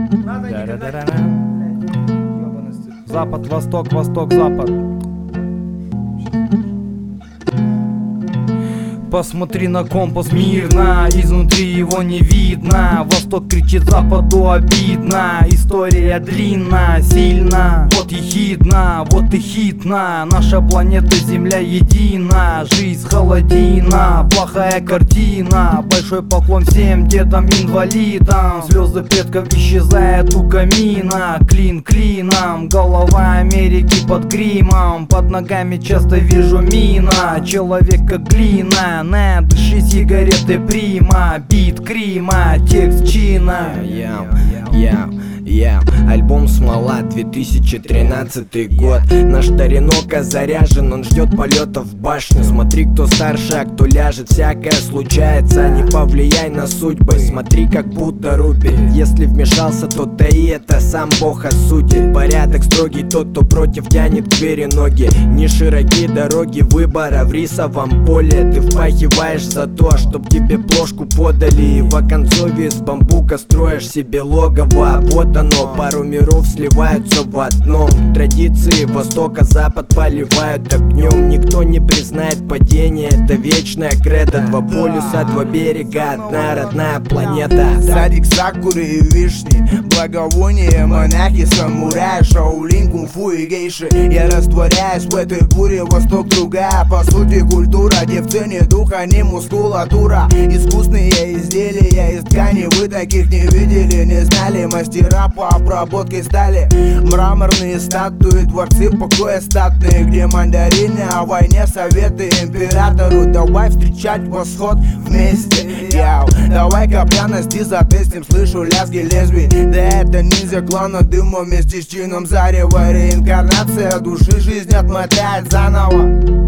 Запад, восток, восток, запад. Посмотри на компас мирно, изнутри его не видно. Восток кричит западу обидно. История длинна, сильна, вот ехидна, вот и хитна. Наша планета Земля едина, жизнь холодина, плохая картина. Большой поклон всем дедам-инвалидам. Слезы предков исчезают у камина. Клин клином, голова Америки под гримом. Под ногами часто вижу мина. Человек как глина, дыши сигареты прима. Бит Крима, текст чина. Альбом «Смола», 2013 год. Наш Торенока заряжен, он ждет полета в башню. Смотри, кто старше, а кто ляжет, всякое случается. Не повлияй на судьбы, смотри, как будто рубит. Если вмешался, то таи, это сам Бог осудит. Порядок строгий, тот, кто против, тянет к двери ноги. Не широкие дороги выбора в рисовом поле. Ты впахиваешь за то, чтоб тебе плошку подали. И в оконцове из бамбука строишь себе логово. Вот оно, пару миров сливаются в одном. Традиции Востока Запад поливают огнем. Никто не признает падение, это вечная кредо. Два полюса, два берега, одна родная планета. Садик сакуры и вишни, благовония, монахи, самураи, шаолинь, кунг-фу и гейши. Я растворяюсь в этой буре, Восток другая. По сути культура, где в цене духа, не мускулатура. Искусные изделия из ткани, вы таких не видели, не знали. Мастера по обработке стали. Мраморные статуи, дворцы покоя статные, где мандарины о войне, советы императору. Давай встречать восход вместе, яу. Давай-ка пряности затестим, слышу лязги лезвий. Да это ниндзя клана дыма вместе с чином зарева. Реинкарнация души, жизнь отмотает заново.